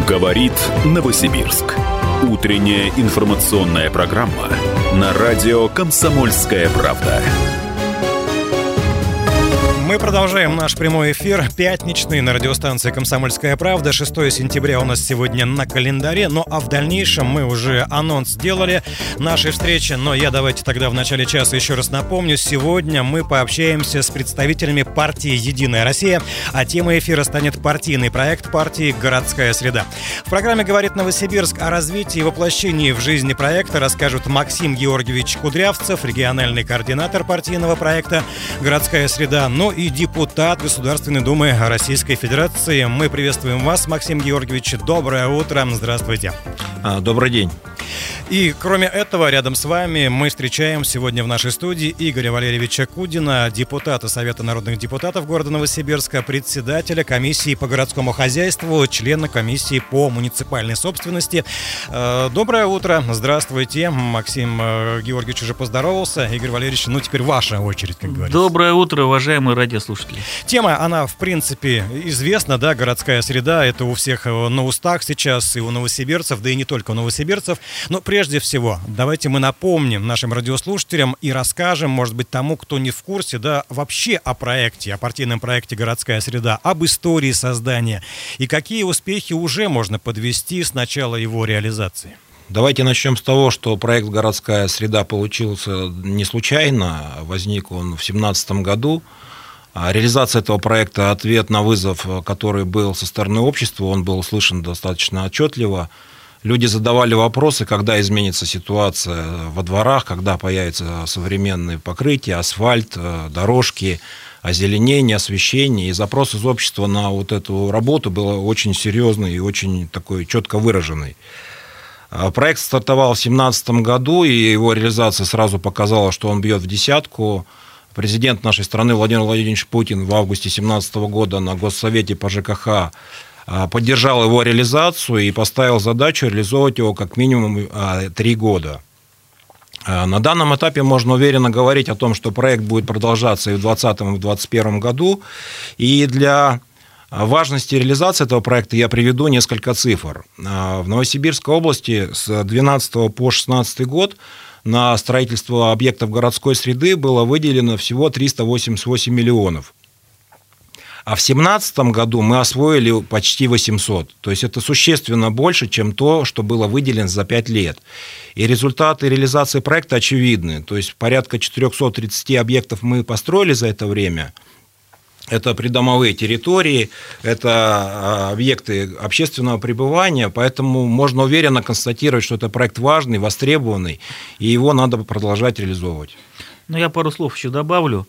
Говорит Новосибирск. Утренняя информационная программа на радио «Комсомольская правда». Мы продолжаем наш прямой эфир, пятничный, на радиостанции «Комсомольская правда». 6 сентября у нас сегодня на календаре. Ну а в дальнейшем мы уже анонс сделали нашей встречи. Но я давайте тогда в начале часа еще раз напомню. Сегодня мы пообщаемся с представителями партии «Единая Россия», а темой эфира станет партийный проект партии «Городская среда». В программе «Говорит Новосибирск» о развитии и воплощении в жизни проекта расскажут Максим Георгиевич Кудрявцев, региональный координатор партийного проекта «Городская среда», ну и депутат Государственной Думы Российской Федерации. Мы приветствуем вас, Максим Георгиевич. Доброе утро. Здравствуйте. Добрый день. И кроме этого, рядом с вами мы встречаем сегодня в нашей студии Игоря Валерьевича Кудина, депутата Совета народных депутатов города Новосибирска, председателя комиссии по городскому хозяйству, члена комиссии по муниципальной собственности. Доброе утро. Здравствуйте. Максим Георгиевич уже поздоровался. Игорь Валерьевич, ну теперь ваша очередь, как говорится. Доброе утро, уважаемые радиослушатели. Тема, она в принципе известна, да, городская среда, это у всех на устах сейчас, и у новосибирцев, да и не только у новосибирцев. Но прежде всего, давайте мы напомним нашим радиослушателям и расскажем, может быть, тому, кто не в курсе, да, вообще о проекте, о партийном проекте «Городская среда», об истории создания и какие успехи уже можно подвести с начала его реализации. Давайте начнем с того, что проект «Городская среда» получился не случайно, возник он в 2017 году. Реализация этого проекта – ответ на вызов, который был со стороны общества, он был услышан достаточно отчетливо. Люди задавали вопросы, когда изменится ситуация во дворах, когда появятся современные покрытия, асфальт, дорожки, озеленение, освещение. И запрос из общества на вот эту работу был очень серьезный и очень такой четко выраженный. Проект стартовал в 2017 году, и его реализация сразу показала, что он бьет в десятку. Президент нашей страны Владимир Владимирович Путин в августе 2017 года на Госсовете по ЖКХ поддержал его реализацию и поставил задачу реализовывать его как минимум 3 года. На данном этапе можно уверенно говорить о том, что проект будет продолжаться и в 2020 и в 2021 году. И для важности реализации этого проекта я приведу несколько цифр. В Новосибирской области с 2012 по 2016 год на строительство объектов городской среды было выделено всего 388 миллионов. А в 2017 году мы освоили почти 800. То есть это существенно больше, чем то, что было выделено за 5 лет. И результаты реализации проекта очевидны. То есть порядка 430 объектов мы построили за это время. Это придомовые территории, это объекты общественного пребывания, поэтому можно уверенно констатировать, что это проект важный, востребованный, и его надо продолжать реализовывать. Ну, я пару слов еще добавлю.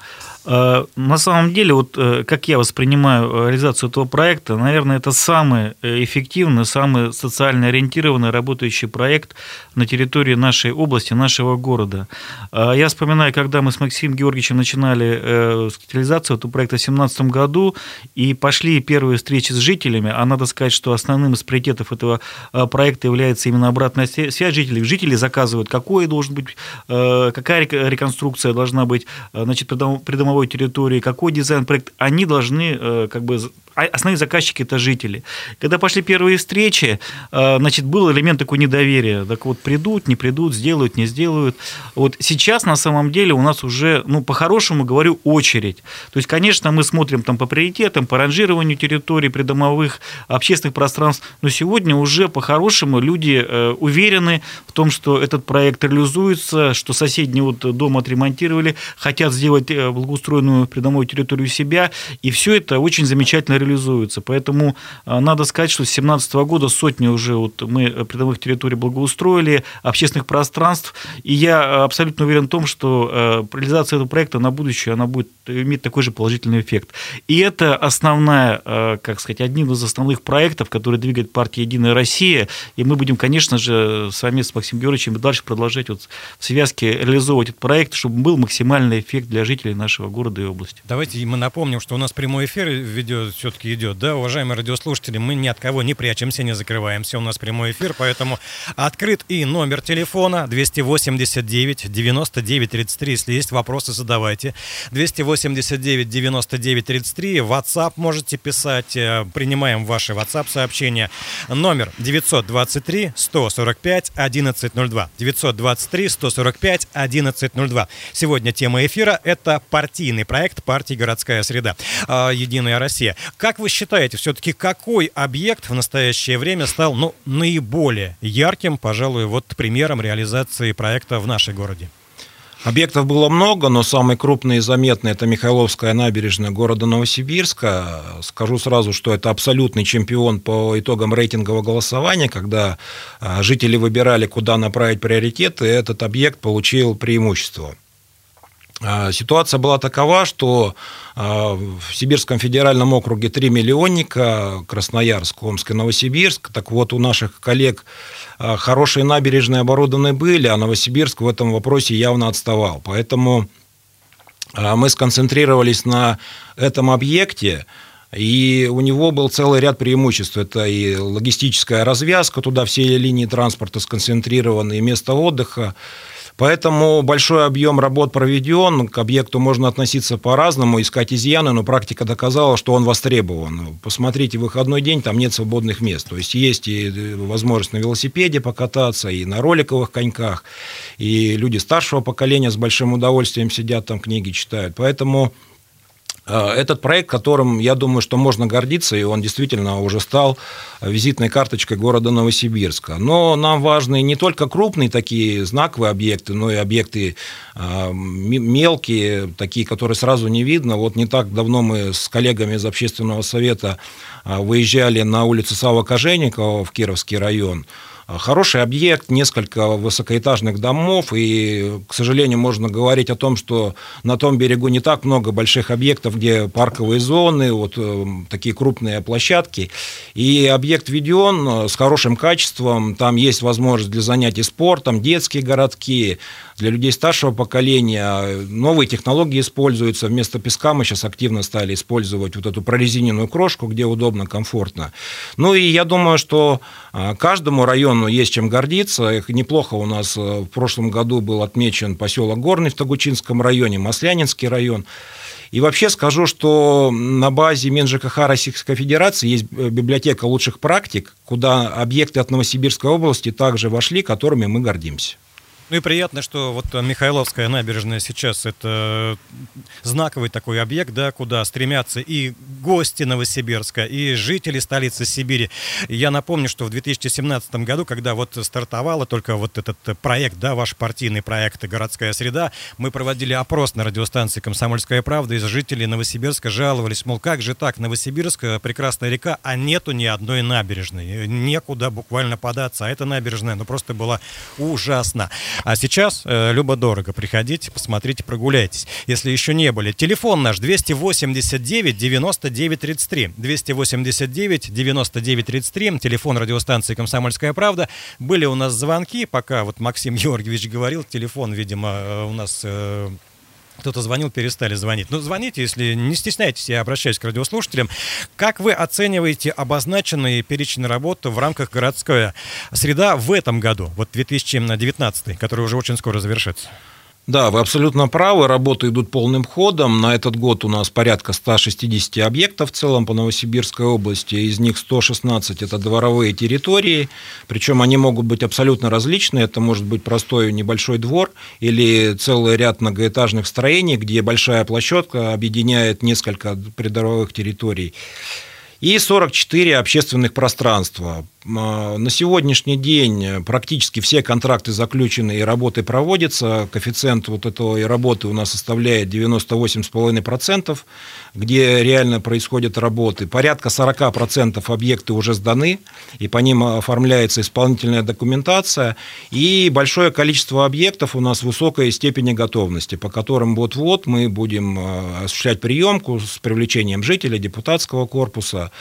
На самом деле, вот как я воспринимаю реализацию этого проекта, наверное, это самый эффективный, самый социально ориентированный работающий проект на территории нашей области, нашего города. Я вспоминаю, когда мы с Максимом Георгиевичем начинали реализацию этого проекта в 2017 году, и пошли первые встречи с жителями, а надо сказать, что основным из приоритетов этого проекта является именно обратная связь жителей. Жители заказывают, какая реконструкция должна быть, значит, придомовой территории, какой дизайн-проект, они должны, основные заказчики – это жители. Когда пошли первые встречи, значит, был элемент такой недоверия. Так вот, придут, не придут, сделают, не сделают. Вот сейчас, на самом деле, у нас уже, по-хорошему говорю, очередь. То есть, конечно, мы смотрим там по приоритетам, по ранжированию территорий, придомовых, общественных пространств, но сегодня уже по-хорошему люди уверены в том, что этот проект реализуется, что соседний дом отремонтировали, хотят сделать благоустроенную придомовую территорию у себя, и все это очень замечательно реализуется. Поэтому надо сказать, что с 2017 года сотни уже мы придомовых территорий благоустроили, общественных пространств, и я абсолютно уверен в том, что реализация этого проекта на будущее, она будет иметь такой же положительный эффект. И это одним из основных проектов, который двигает партия «Единая Россия», и мы будем, конечно же, совместно с Максимом Георгиевичем дальше продолжать в связке реализовывать этот проект, чтобы был максимальный эффект для жителей нашего города и области. Давайте мы напомним, что у нас прямой эфир все-таки идет, да, уважаемые радиослушатели, мы ни от кого не прячемся, не закрываемся, у нас прямой эфир, поэтому открыт и номер телефона 289-99-33, если есть вопросы, задавайте. 289-99-33, WhatsApp можете писать, принимаем ваши WhatsApp-сообщения. Номер 923-145-1102. 923-145-1102. Сегодня тема эфира – это партийный проект партии «Городская среда», «Единая Россия». Как вы считаете, все-таки какой объект в настоящее время стал наиболее ярким, пожалуй, примером реализации проекта в нашем городе? Объектов было много, но самый крупный и заметный – это Михайловская набережная города Новосибирска. Скажу сразу, что это абсолютный чемпион по итогам рейтингового голосования, когда жители выбирали, куда направить приоритеты, и этот объект получил преимущество. Ситуация была такова, что в Сибирском федеральном округе 3 миллионника, Красноярск, Омск и Новосибирск. Так вот, у наших коллег хорошие набережные оборудованы были, а Новосибирск в этом вопросе явно отставал. Поэтому мы сконцентрировались на этом объекте, и у него был целый ряд преимуществ. Это и логистическая развязка, туда все линии транспорта сконцентрированы, и место отдыха. Поэтому большой объем работ проведен, к объекту можно относиться по-разному, искать изъяны, но практика доказала, что он востребован. Посмотрите, в выходной день там нет свободных мест. То есть есть и возможность на велосипеде покататься, и на роликовых коньках, и люди старшего поколения с большим удовольствием сидят там, книги читают. Поэтому этот проект, которым, я думаю, что можно гордиться, и он действительно уже стал визитной карточкой города Новосибирска. Но нам важны не только крупные такие знаковые объекты, но и объекты мелкие, такие, которые сразу не видно. Вот не так давно мы с коллегами из общественного совета выезжали на улицу Савва Кожевникова в Кировский район. Хороший объект, несколько высокоэтажных домов, и, к сожалению, можно говорить о том, что на том берегу не так много больших объектов, где парковые зоны, такие крупные площадки. И объект введен с хорошим качеством, там есть возможность для занятий спортом, детские городки, для людей старшего поколения. Новые технологии используются, вместо песка мы сейчас активно стали использовать эту прорезиненную крошку, где удобно, комфортно. Ну и я думаю, что каждому району есть чем гордиться. Неплохо у нас в прошлом году был отмечен поселок Горный в Тогучинском районе, Маслянинский район. И вообще скажу, что на базе МинЖКХ Российской Федерации есть библиотека лучших практик, куда объекты от Новосибирской области также вошли, которыми мы гордимся. Ну и приятно, что Михайловская набережная сейчас это знаковый такой объект, да, куда стремятся и гости Новосибирска, и жители столицы Сибири. Я напомню, что в 2017 году, когда стартовала только этот проект, да, ваш партийный проект «Городская среда», мы проводили опрос на радиостанции «Комсомольская правда», и жители Новосибирска жаловались, мол, как же так, Новосибирск, прекрасная река, а нету ни одной набережной, некуда буквально податься, а эта набережная, просто была ужасна. А сейчас любо-дорого. Приходите, посмотрите, прогуляйтесь. Если еще не были. Телефон наш 289-99-33. 289-99-33. Телефон радиостанции «Комсомольская правда». Были у нас звонки, пока Максим Георгиевич говорил. Телефон, видимо, у нас... Кто-то звонил, перестали звонить. Звоните, если не стесняйтесь, я обращаюсь к радиослушателям. Как вы оцениваете обозначенный перечень работ в рамках «Городская среда» в этом году, 2019, который уже очень скоро завершится? Да, вы абсолютно правы, работы идут полным ходом. На этот год у нас порядка 160 объектов в целом по Новосибирской области, из них 116 – это дворовые территории, причем они могут быть абсолютно различные. Это может быть простой небольшой двор или целый ряд многоэтажных строений, где большая площадка объединяет несколько придворовых территорий. И 44 общественных пространства. На сегодняшний день практически все контракты заключены и работы проводятся. Коэффициент этой работы у нас составляет 98,5%, где реально происходят работы. Порядка 40% объекты уже сданы, и по ним оформляется исполнительная документация. И большое количество объектов у нас высокой степени готовности, по которым вот-вот мы будем осуществлять приемку с привлечением жителей, депутатского корпуса.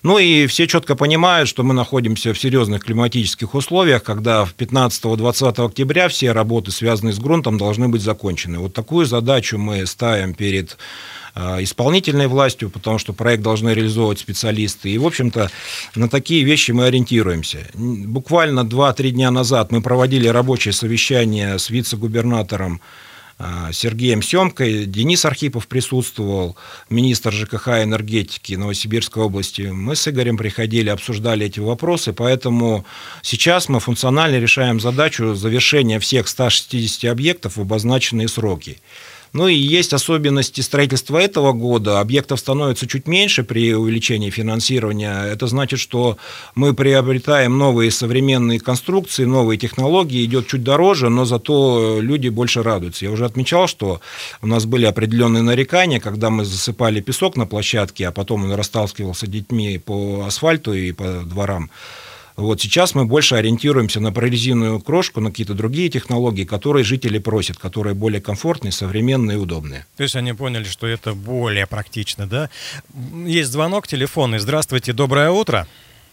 Ну и все четко понимают, что мы находимся в серьезных климатических условиях, когда 15-20 октября все работы, связанные с грунтом, должны быть закончены. Вот такую задачу мы ставим перед исполнительной властью, потому что проект должны реализовывать специалисты. И, в общем-то, на такие вещи мы ориентируемся. Буквально 2-3 дня назад мы проводили рабочее совещание с вице-губернатором Сергеем Семкой, Денис Архипов присутствовал, министр ЖКХ и энергетики Новосибирской области. Мы с Игорем приходили, обсуждали эти вопросы, поэтому сейчас мы функционально решаем задачу завершения всех 160 объектов в обозначенные сроки. Ну и есть особенности строительства этого года. Объектов становится чуть меньше при увеличении финансирования. Это значит, что мы приобретаем новые современные конструкции, новые технологии, идет чуть дороже, но зато люди больше радуются. Я уже отмечал, что у нас были определенные нарекания, когда мы засыпали песок на площадке, а потом он расталкивался детьми по асфальту и по дворам. Вот сейчас мы больше ориентируемся на прорезиновую крошку, на какие-то другие технологии, которые жители просят, которые более комфортные, современные и удобные. То есть они поняли, что это более практично, да? Есть звонок телефонный. Здравствуйте, доброе утро.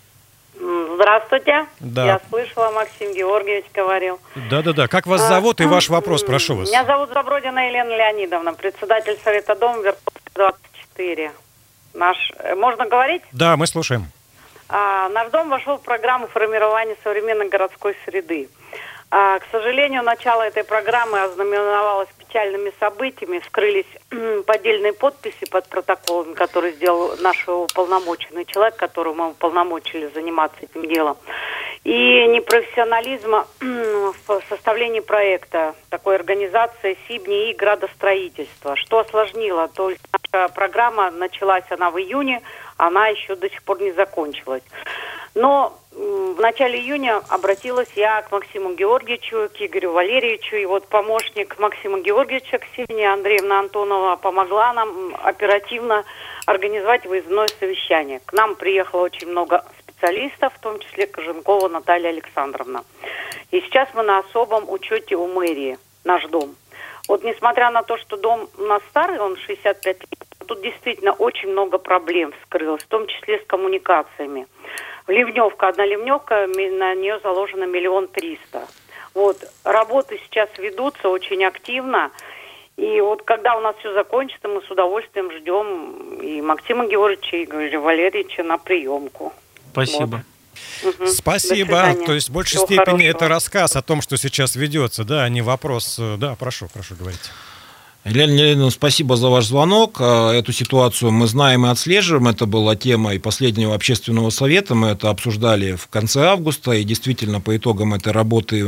Здравствуйте. Да. Я слышала, Максим Георгиевич говорил. Да-да-да. Как вас зовут и ваш вопрос? Прошу вас. Меня зовут Забродина Елена Леонидовна, председатель Совета Дома Верховный 24. Можно говорить? Да, мы слушаем. Наш дом вошел в программу формирования современной городской среды. К сожалению, начало этой программы ознаменовалось печальными событиями. Вскрылись поддельные подписи под протоколами, которые сделал наш уполномоченный человек, которого мы уполномочили заниматься этим делом. И непрофессионализма в составлении проекта такой организации СИБНИ и градостроительства, что осложнило. То есть наша программа началась она в июне, она еще до сих пор не закончилась. Но в начале июня обратилась я к Максиму Георгиевичу, к Игорю Валерьевичу, и вот помощник Максима Георгиевича, Ксения Андреевна Антонова, помогла нам оперативно организовать выездное совещание. К нам приехало очень много специалистов, в том числе Коженкова Наталья Александровна. И сейчас мы на особом учете у мэрии, наш дом. Вот несмотря на то, что дом у нас старый, он 65 лет, тут действительно очень много проблем вскрылось, в том числе с коммуникациями. Ливневка, одна ливневка, на нее заложено 1 300 000. Вот, работы сейчас ведутся очень активно. И вот когда у нас все закончится, мы с удовольствием ждем и Максима Георгиевича, и Игоря Валерьевича на приемку. Спасибо. Вот. Спасибо. То есть в большей степени это рассказ о том, что сейчас ведется, да, а не вопрос. Да, прошу говорить. Елена Леонидовна, спасибо за ваш звонок. Эту ситуацию мы знаем и отслеживаем. Это была тема и последнего общественного совета. Мы это обсуждали в конце августа. И действительно, по итогам этой работы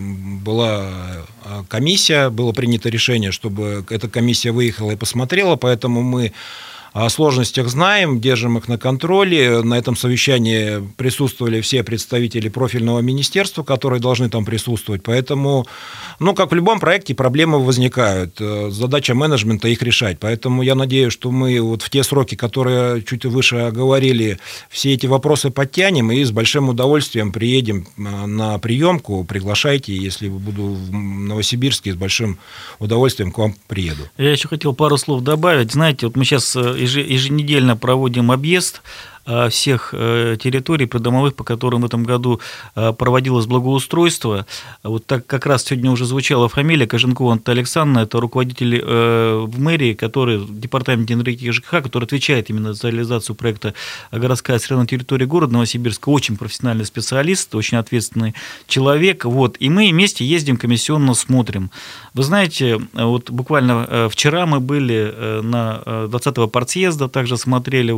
была комиссия. Было принято решение, чтобы эта комиссия выехала и посмотрела. Поэтому мы о сложностях знаем, держим их на контроле. На этом совещании присутствовали все представители профильного министерства, которые должны там присутствовать. Поэтому, как в любом проекте, проблемы возникают. Задача менеджмента их решать. Поэтому я надеюсь, что мы вот в те сроки, которые чуть выше оговорили, все эти вопросы подтянем и с большим удовольствием приедем на приемку. Приглашайте, если буду в Новосибирске, с большим удовольствием к вам приеду. Я еще хотел пару слов добавить. Знаете, вот мы сейчас еженедельно проводим объезд всех территорий придомовых, по которым в этом году проводилось благоустройство. Вот так как раз сегодня уже звучала фамилия Коженкова Наталья Александровна, это руководитель в мэрии, который в департаменте энергетики и ЖКХ, который отвечает именно за реализацию проекта «Городская среда на территории города Новосибирска», очень профессиональный специалист, очень ответственный человек. Вот. И мы вместе ездим, комиссионно смотрим. Вы знаете, вот буквально вчера мы были на 20-го партсъезда, также смотрели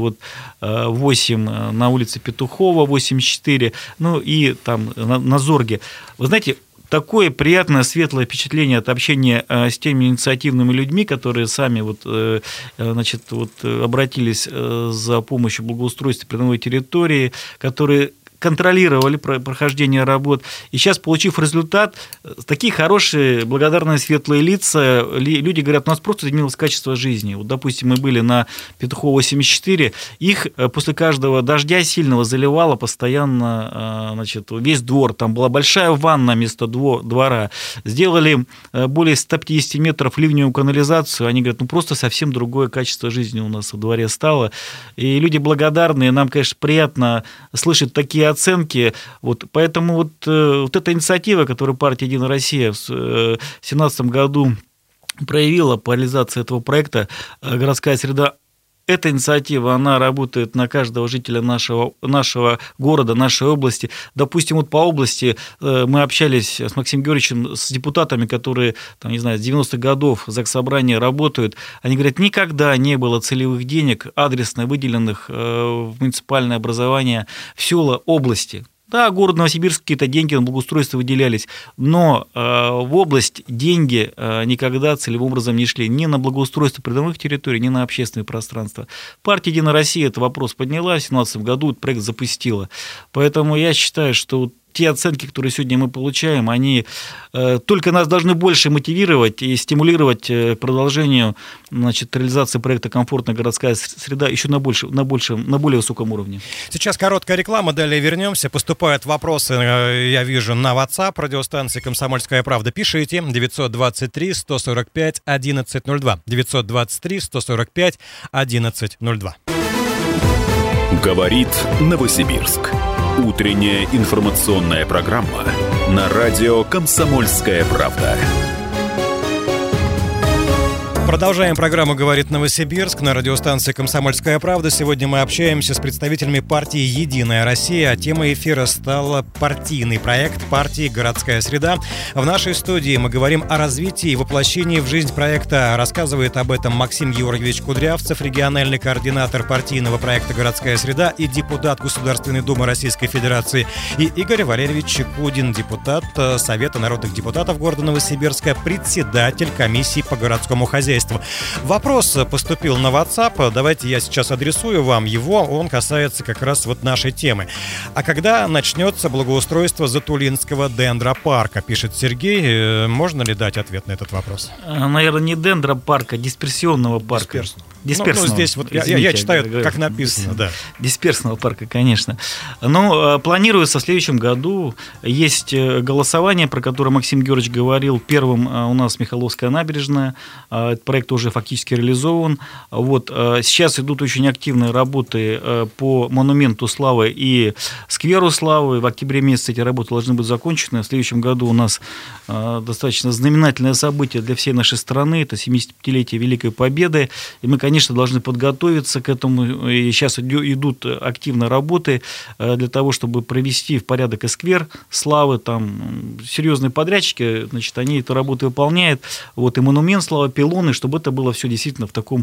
8 на улице Петухова, 84, и там на Зорге. Вы знаете, такое приятное, светлое впечатление от общения с теми инициативными людьми, которые сами обратились за помощью в благоустройстве придомовой территории, которые контролировали прохождение работ. И сейчас, получив результат, такие хорошие, благодарные, светлые лица, люди говорят, у нас просто изменилось качество жизни. Вот, допустим, мы были на Петухова 84, их после каждого дождя сильного заливало постоянно, значит, весь двор. Там была большая ванна вместо двора. Сделали более 150 метров ливневую канализацию. Они говорят, просто совсем другое качество жизни у нас во дворе стало. И люди благодарные, нам, конечно, приятно слышать такие оценки. Вот, поэтому вот эта инициатива, которую партия «Единая Россия» в 2017 году проявила по реализации этого проекта «Городская среда», эта инициатива, она работает на каждого жителя нашего города, нашей области. Допустим, вот по области мы общались с Максимом Георгиевичем, с депутатами, которые, там, не знаю, с 90-х годов в Заксобрании работают. Они говорят, никогда не было целевых денег, адресно выделенных в муниципальное образование в села области. Да, город Новосибирск, какие-то деньги на благоустройство выделялись, но в область деньги никогда целевым образом не шли ни на благоустройство придомовых территорий, ни на общественное пространство. Партия «Единая Россия» этот вопрос подняла, в 2017 году этот проект запустила. Поэтому я считаю, что те оценки, которые сегодня мы получаем, они только нас должны больше мотивировать и стимулировать к продолжению, значит, реализации проекта «Комфортная городская среда» еще на более высоком уровне. Сейчас короткая реклама, далее вернемся. Поступают вопросы, я вижу, на WhatsApp радиостанции «Комсомольская правда». Пишите 923-145-1102. 923-145-1102. Говорит Новосибирск. Утренняя информационная программа на радио «Комсомольская правда». Продолжаем программу «Говорит Новосибирск» на радиостанции «Комсомольская правда». Сегодня мы общаемся с представителями партии «Единая Россия». Тема эфира стала партийный проект партии «Городская среда». В нашей студии мы говорим о развитии и воплощении в жизнь проекта. Рассказывает об этом Максим Георгиевич Кудрявцев, региональный координатор партийного проекта «Городская среда» и депутат Государственной Думы Российской Федерации, и Игорь Валерьевич Чекудин, депутат Совета народных депутатов города Новосибирска, председатель комиссии по городскому хозяйству. Вопрос поступил на WhatsApp, давайте я сейчас адресую вам его, он касается как раз вот нашей темы. А когда начнется благоустройство Затулинского дендропарка, пишет Сергей, можно ли дать ответ на этот вопрос? Наверное, не дендропарка, а дисперсионного парка. Дисперсного. Ну, здесь вот я читаю, как написано, да. Дисперсного парка, конечно. Но планируется в следующем году. Есть голосование, про которое Максим Георгиевич говорил. Первым у нас Михайловская набережная. Этот проект уже фактически реализован. Вот. Сейчас идут очень активные работы по монументу славы и скверу славы. В октябре месяце эти работы должны быть закончены. В следующем году у нас достаточно знаменательное событие для всей нашей страны. Это 75-летие Великой Победы. И мы, конечно, должны подготовиться к этому. И сейчас идут активно работы для того, чтобы провести в порядок и сквер славы. Там серьезные подрядчики, значит, они эту работу выполняют. Вот, и монумент славы, пилоны, чтобы это было все действительно в таком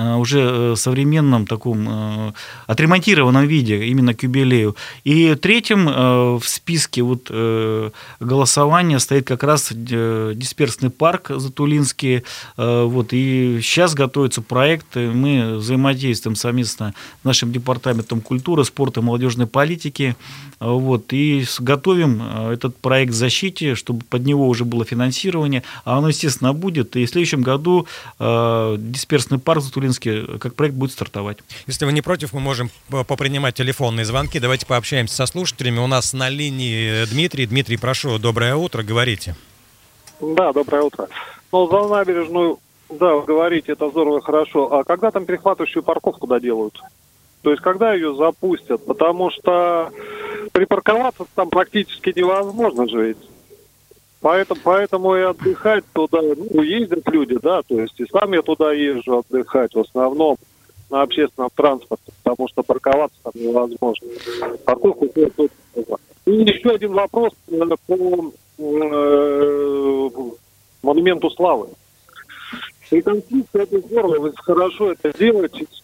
уже современном, таком отремонтированном виде, именно к юбилею. И третьим в списке вот голосования стоит как раз дисперсный парк Затулинский. Вот, и сейчас готовится проект. Мы взаимодействуем совместно с нашим департаментом культуры, спорта и молодежной политики. Вот, и готовим этот проект к защите, чтобы под него уже было финансирование. А оно, естественно, будет. И в следующем году дисперсный парк Затулинский как проект будет стартовать. Если вы не против, мы можем попринимать телефонные звонки. Давайте пообщаемся со слушателями. У нас на линии Дмитрий. Дмитрий, прошу, доброе утро, говорите. Да, доброе утро. Ну, за набережную, да, вы говорите, это здорово, хорошо. А когда там перехватывающую парковку доделают? То есть, когда ее запустят? Потому что припарковаться там практически невозможно же ведь. Поэтому и отдыхать туда, ездят люди, да, то есть и сам я туда езжу отдыхать, в основном на общественном транспорте, потому что парковаться там невозможно. Парковку тут. И еще один вопрос по монументу славы. Реконструкция — это здорово, вы хорошо это делаете,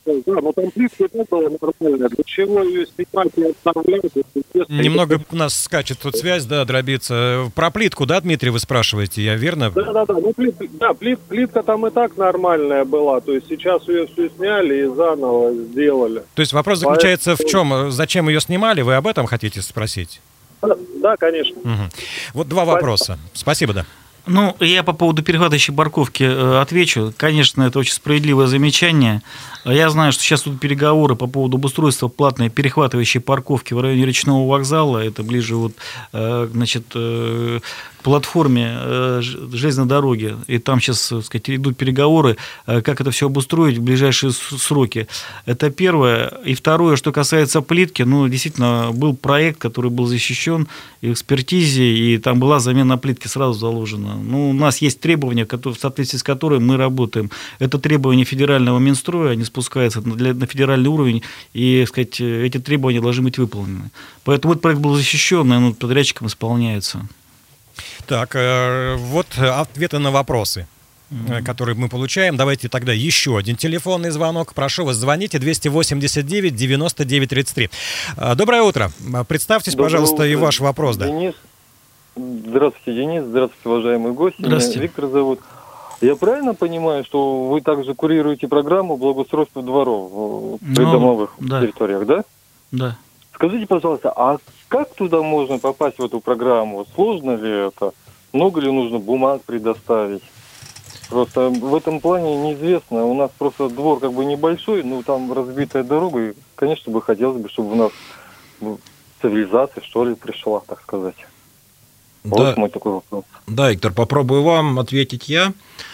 Да, но там плитка не была нормальная. Для чего ее снимать и оставлять? Немного у нас скачет тут связь, да, дробится. Про плитку, да, Дмитрий, вы спрашиваете, я верно? Да. Ну, плитка там и так нормальная была. То есть сейчас ее все сняли и заново сделали. То есть вопрос заключается в чем? Зачем ее снимали? Вы об этом хотите спросить? Да, конечно. Угу. Вот два вопроса. Спасибо, да. Ну, я по поводу перехватывающей парковки отвечу. Конечно, это очень справедливое замечание. Я знаю, что сейчас идут переговоры по поводу обустройства платной перехватывающей парковки в районе Речного вокзала. Это ближе вот, значит, к платформе железной дороги. И там сейчас, так сказать, идут переговоры, как это все обустроить в ближайшие сроки. Это первое. И второе, что касается плитки, ну, действительно, был проект, который был защищен в экспертизе, и там была замена плитки сразу заложена. Ну, у нас есть требования, в соответствии с которыми мы работаем. Это требования федерального Минстроя, они спускаются на федеральный уровень, и, так сказать, эти требования должны быть выполнены. Поэтому этот проект был защищен, и он подрядчиком исполняется. Так, вот ответы на вопросы, которые мы получаем. Давайте тогда еще один телефонный звонок. Прошу вас, звоните 289-99-33. Доброе утро. Представьтесь, пожалуйста, и ваш вопрос. Да. Денис. Здравствуйте, Денис. Здравствуйте, уважаемые гости. Здравствуйте. Меня Виктор зовут. Я правильно понимаю, что вы также курируете программу благоустройства дворов в придомовых территориях, да? Да. Скажите, пожалуйста, а как туда можно попасть в эту программу? Сложно ли это? Много ли нужно бумаг предоставить? Просто в этом плане неизвестно. У нас просто двор как бы небольшой, но там разбитая дорога. И, конечно, бы хотелось бы, чтобы у нас цивилизация, что ли, пришла, так сказать. Да. Вот мой такой вопрос. Да, Виктор, попробую вам ответить я.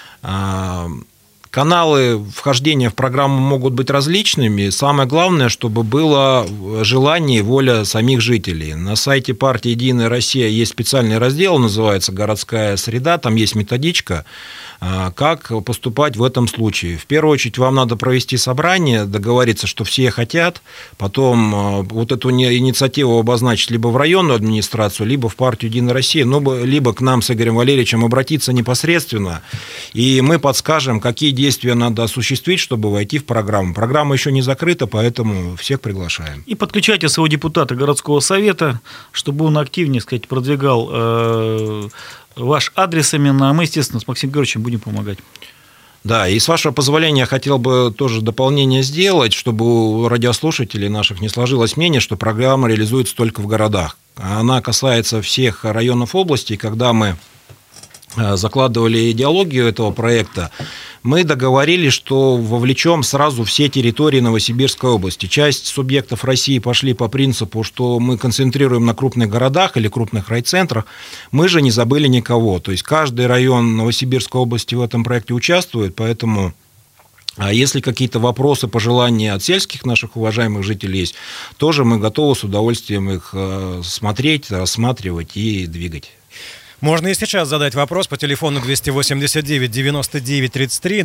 Каналы вхождения в программу могут быть различными. Самое главное, чтобы было желание и воля самих жителей. На сайте партии «Единая Россия» есть специальный раздел, называется «Городская среда». Там есть методичка, как поступать в этом случае. В первую очередь вам надо провести собрание, договориться, что все хотят, потом вот эту инициативу обозначить либо в районную администрацию, либо в партию «Единая Россия», либо к нам с Игорем Валерьевичем обратиться непосредственно, и мы подскажем, какие действия надо осуществить, чтобы войти в программу. Программа еще не закрыта, поэтому всех приглашаем. И подключайте своего депутата городского совета, чтобы он активнее, сказать, продвигал ваш адрес именно, а мы, естественно, с Максимом Георгиевичем будем помогать. Да, и с вашего позволения я хотел бы тоже дополнение сделать, чтобы у радиослушателей наших не сложилось мнение, что программа реализуется только в городах. Она касается всех районов области, и когда мы закладывали идеологию этого проекта, мы договорились, что вовлечем сразу все территории Новосибирской области. Часть субъектов России пошли по принципу, что мы концентрируем на крупных городах или крупных райцентрах, мы же не забыли никого. То есть каждый район Новосибирской области в этом проекте участвует, поэтому если какие-то вопросы, пожелания от сельских наших уважаемых жителей есть, тоже мы готовы с удовольствием их смотреть, рассматривать и двигать. Можно и сейчас задать вопрос по телефону 289-99-33,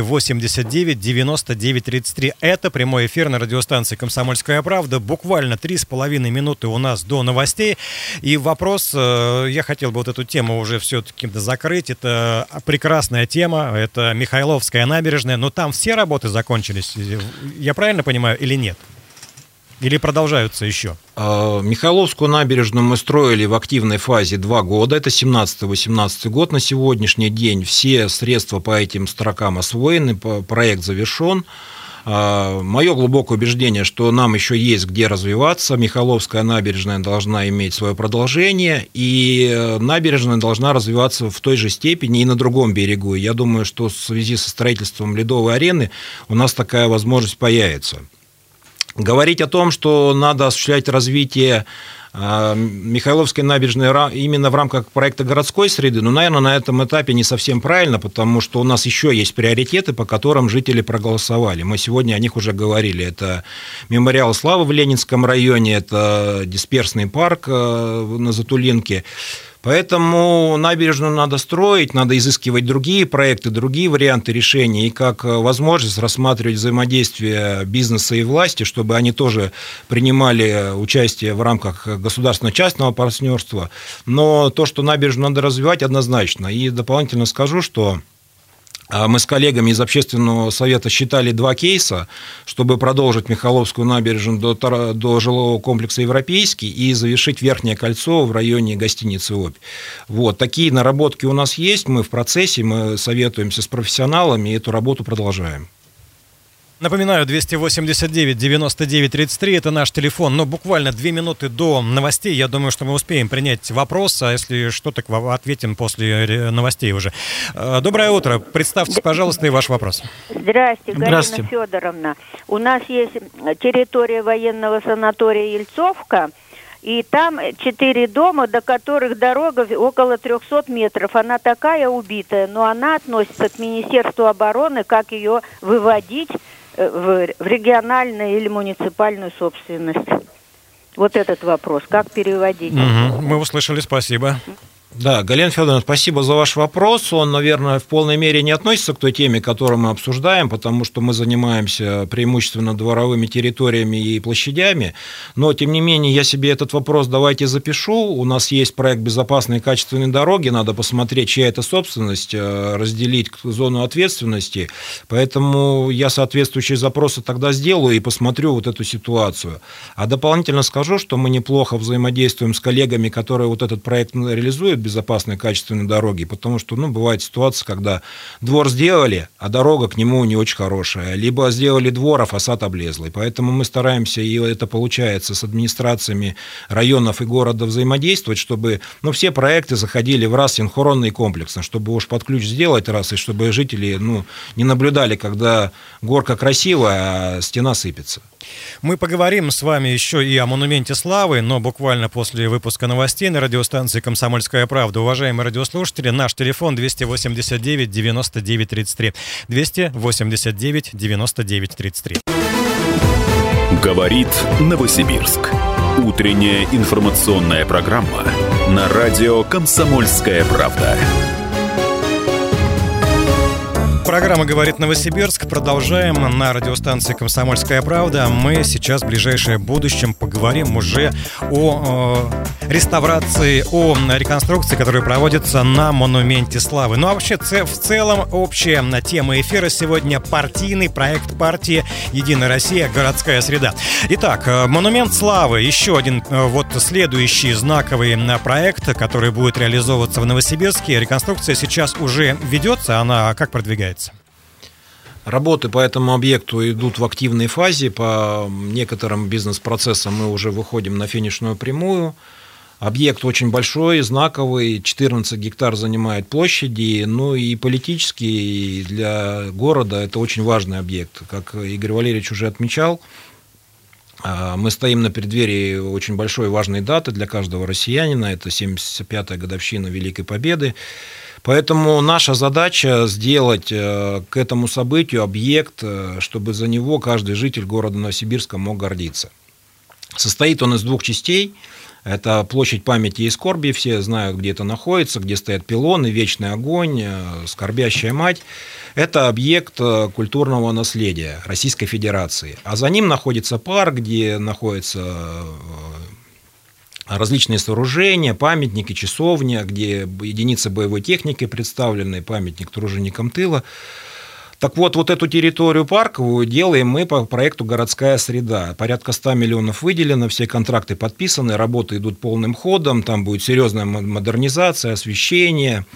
289-99-33. Это прямой эфир на радиостанции «Комсомольская правда». Буквально 3,5 минуты у нас до новостей. И вопрос, я хотел бы вот эту тему уже все-таки закрыть. Это прекрасная тема, это Михайловская набережная. Но там все работы закончились, я правильно понимаю, или нет? Или продолжаются еще? Михайловскую набережную мы строили в активной фазе 2 года. Это 17-18 год. На сегодняшний день все средства по этим строкам освоены, проект завершен. Мое глубокое убеждение, что нам еще есть где развиваться. Михайловская набережная должна иметь свое продолжение, и набережная должна развиваться в той же степени и на другом берегу. Я думаю, что в связи со строительством ледовой арены у нас такая возможность появится. Говорить о том, что надо осуществлять развитие Михайловской набережной именно в рамках проекта городской среды, наверное, на этом этапе не совсем правильно, потому что у нас еще есть приоритеты, по которым жители проголосовали. Мы сегодня о них уже говорили. Это мемориал славы в Ленинском районе, это дисперсный парк на Затулинке. Поэтому набережную надо строить, надо изыскивать другие проекты, другие варианты решения, и как возможность рассматривать взаимодействие бизнеса и власти, чтобы они тоже принимали участие в рамках государственно-частного партнерства. Но то, что набережную надо развивать, однозначно. И дополнительно скажу, что Мы с коллегами из общественного совета считали 2 кейса, чтобы продолжить Михайловскую набережную до жилого комплекса «Европейский» и завершить Верхнее кольцо в районе гостиницы «Обь». Вот. Такие наработки у нас есть, мы в процессе, мы советуемся с профессионалами и эту работу продолжаем. Напоминаю, 289-99-33 – это наш телефон, но буквально 2 минуты до новостей. Я думаю, что мы успеем принять вопрос, а если что, так ответим после новостей уже. Доброе утро. Представьтесь, пожалуйста, и ваш вопрос. Здравствуйте, Галина Федоровна. У нас есть территория военного санатория Ельцовка, и там 4 дома, до которых дорога около 300 метров. Она такая убитая, но она относится к Министерству обороны, как ее выводить в региональную или муниципальную собственность. Вот этот вопрос, как переводить? Мы услышали, спасибо. Да, Галина Федоровна, спасибо за ваш вопрос. Он, наверное, в полной мере не относится к той теме, которую мы обсуждаем, потому что мы занимаемся преимущественно дворовыми территориями и площадями. Но, тем не менее, я себе этот вопрос давайте запишу. У нас есть проект «Безопасные и качественные дороги». Надо посмотреть, чья это собственность, разделить зону ответственности. Поэтому я соответствующие запросы тогда сделаю и посмотрю вот эту ситуацию. А дополнительно скажу, что мы неплохо взаимодействуем с коллегами, которые вот этот проект реализуют, безопасные качественные дороги, потому что, бывает ситуация, когда двор сделали, а дорога к нему не очень хорошая, либо сделали двор, а фасад облезлый. Поэтому мы стараемся, и это получается, с администрациями районов и города взаимодействовать, чтобы все проекты заходили в раз синхронно и комплексно, чтобы уж под ключ сделать раз, и чтобы жители не наблюдали, когда горка красивая, а стена сыпется. Мы поговорим с вами еще и о монументе славы, но буквально после выпуска новостей на радиостанции «Комсомольская правда». Уважаемые радиослушатели, наш телефон 289-99-33. 289-99-33. Говорит Новосибирск. Утренняя информационная программа на радио «Комсомольская правда». Программа «Говорит Новосибирск». Продолжаем на радиостанции «Комсомольская правда». Мы сейчас в ближайшее будущем поговорим уже о реставрации, о реконструкции, которая проводится на монументе славы. Ну а вообще в целом общая тема эфира сегодня — партийный проект партии «Единая Россия. Городская среда». Итак, монумент славы — еще один следующий знаковый проект, который будет реализовываться в Новосибирске. Реконструкция сейчас уже ведется. Она как продвигается? Работы по этому объекту идут в активной фазе. По некоторым бизнес-процессам мы уже выходим на финишную прямую. Объект очень большой, знаковый, 14 гектар занимает площади, и политически, и для города это очень важный объект. Как Игорь Валерьевич уже отмечал, мы стоим на преддверии очень большой важной даты для каждого россиянина. Это 75-я годовщина Великой Победы. Поэтому наша задача сделать к этому событию объект, чтобы за него каждый житель города Новосибирска мог гордиться. Состоит он из 2 частей. Это площадь памяти и скорби, все знают, где это находится, где стоят пилоны, вечный огонь, скорбящая мать. Это объект культурного наследия Российской Федерации. А за ним находится парк, где находятся различные сооружения, памятники, часовня, где единицы боевой техники представлены, памятник труженикам тыла. Так вот эту территорию парковую делаем мы по проекту «Городская среда». Порядка 100 миллионов выделено, все контракты подписаны, работы идут полным ходом, там будет серьезная модернизация, освещение,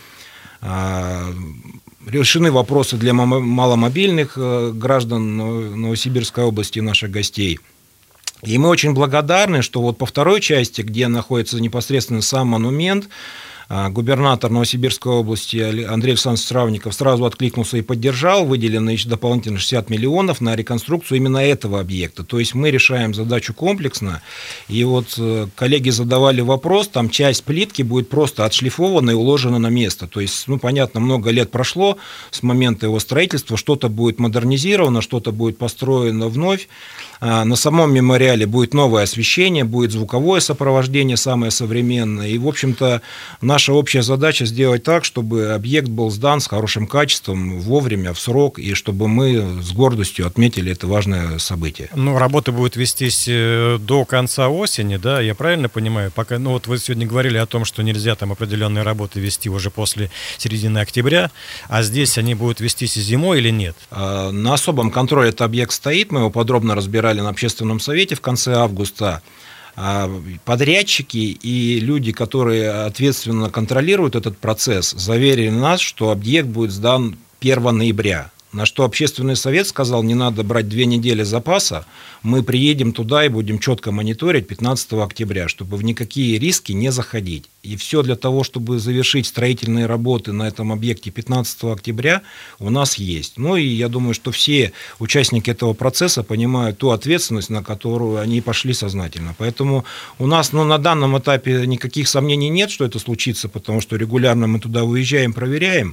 решены вопросы для маломобильных граждан Новосибирской области, наших гостей. И мы очень благодарны, что по второй части, где находится непосредственно сам монумент, губернатор Новосибирской области Андрей Александрович Травников сразу откликнулся и поддержал, выделено еще дополнительно 60 миллионов на реконструкцию именно этого объекта. То есть мы решаем задачу комплексно. И коллеги задавали вопрос, там часть плитки будет просто отшлифована и уложена на место. То есть, понятно, много лет прошло с момента его строительства, что-то будет модернизировано, что-то будет построено вновь. На самом мемориале будет новое освещение, будет звуковое сопровождение самое современное. И, в общем-то, наша наша общая задача сделать так, чтобы объект был сдан с хорошим качеством, вовремя, в срок, и чтобы мы с гордостью отметили это важное событие. Ну, работы будут вестись до конца осени, да, я правильно понимаю? Пока, ну, вот вы сегодня говорили о том, что нельзя там определенные работы вести уже после середины октября, а здесь они будут вестись и зимой или нет? На особом контроле этот объект стоит, мы его подробно разбирали на общественном совете в конце августа. Подрядчики и люди, которые ответственно контролируют этот процесс, заверили нас, что объект будет сдан 1 ноября. На что общественный совет сказал, не надо брать 2 недели запаса, мы приедем туда и будем четко мониторить 15 октября, чтобы в никакие риски не заходить. И все для того, чтобы завершить строительные работы на этом объекте 15 октября у нас есть. Ну и я думаю, что все участники этого процесса понимают ту ответственность, на которую они пошли сознательно. Поэтому у нас на данном этапе никаких сомнений нет, что это случится, потому что регулярно мы туда уезжаем, проверяем.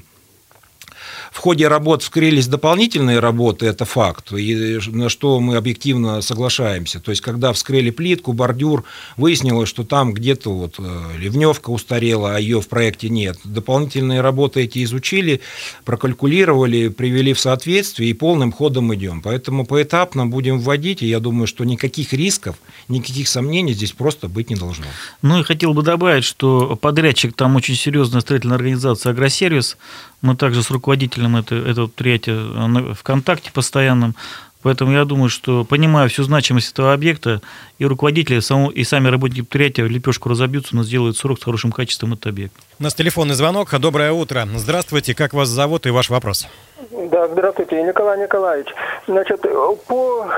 В ходе работ вскрылись дополнительные работы, это факт, и на что мы объективно соглашаемся. То есть, когда вскрыли плитку, бордюр, выяснилось, что там где-то вот ливневка устарела, а ее в проекте нет. Дополнительные работы эти изучили, прокалькулировали, привели в соответствие и полным ходом идем. Поэтому поэтапно будем вводить, и я думаю, что никаких рисков, никаких сомнений здесь просто быть не должно. Ну и хотел бы добавить, что подрядчик там очень серьезная строительная организация «Агросервис». Мы также с руководителем этого предприятия в контакте постоянном. Поэтому я думаю, что, понимая всю значимость этого объекта, и руководители, и сами работники предприятия лепешку разобьются, но сделают срок с хорошим качеством этот объект. У нас телефонный звонок. Доброе утро. Здравствуйте. Как вас зовут и ваш вопрос? Да, здравствуйте, Николай Николаевич. Значит, по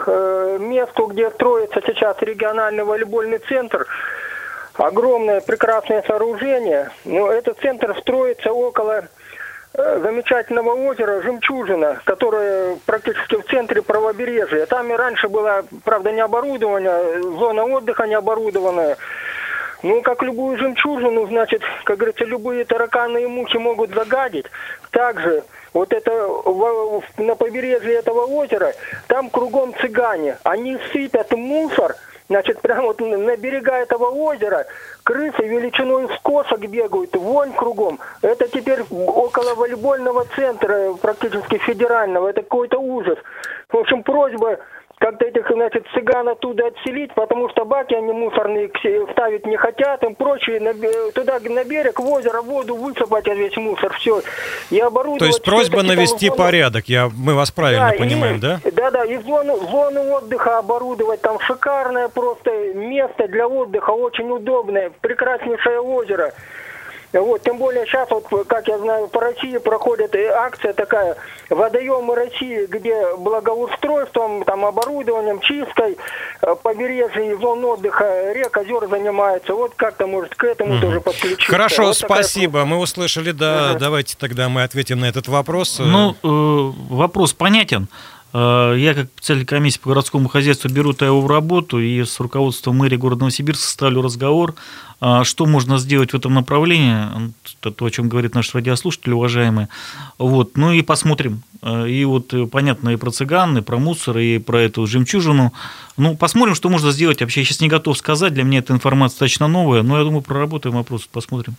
месту, где строится сейчас региональный волейбольный центр, огромное прекрасное сооружение, но этот центр строится около замечательного озера «Жемчужина», которое практически в центре правобережья. Там и раньше была, правда, не оборудование, зона отдыха не оборудованная. Ну, как любую жемчужину, значит, как говорится, любые тараканы и мухи могут загадить. Также вот это на побережье этого озера, там кругом цыгане. Они сыпят мусор, значит, прямо вот на берега этого озера. Крысы величиной с кошек бегают, вонь кругом. Это теперь около волейбольного центра, практически федерального. Это какой-то ужас. В общем, просьба как-то этих, значит, цыган оттуда отселить, потому что баки они мусорные ставить не хотят, им прочее туда на берег, в озеро, воду высыпать весь мусор, все. И оборудовать. То есть просьба навести порядок, мы вас правильно понимаем, да? Да, и зону отдыха оборудовать, там шикарное просто место для отдыха, очень удобное, прекраснейшее озеро. Вот, тем более сейчас, вот, как я знаю, по России проходит акция такая «Водоемы России», где благоустройством, там, оборудованием, чисткой побережья, зон отдыха, рек, озер занимается. Вот как-то, может, к этому тоже подключиться. Хорошо, вот спасибо. Мы услышали, да. Давайте тогда мы ответим на этот вопрос. Ну, вопрос понятен. Я, как председатель комиссии по городскому хозяйству, беру-то его в работу и с руководством мэрии города Новосибирска ставлю разговор, что можно сделать в этом направлении, то, о чем говорит наш радиослушатель, уважаемый. Вот. Ну и посмотрим. И вот понятно и про цыган, и про мусор, и про эту жемчужину. Ну, посмотрим, что можно сделать. Вообще, я сейчас не готов сказать, для меня эта информация достаточно новая, но я думаю, проработаем вопрос, посмотрим.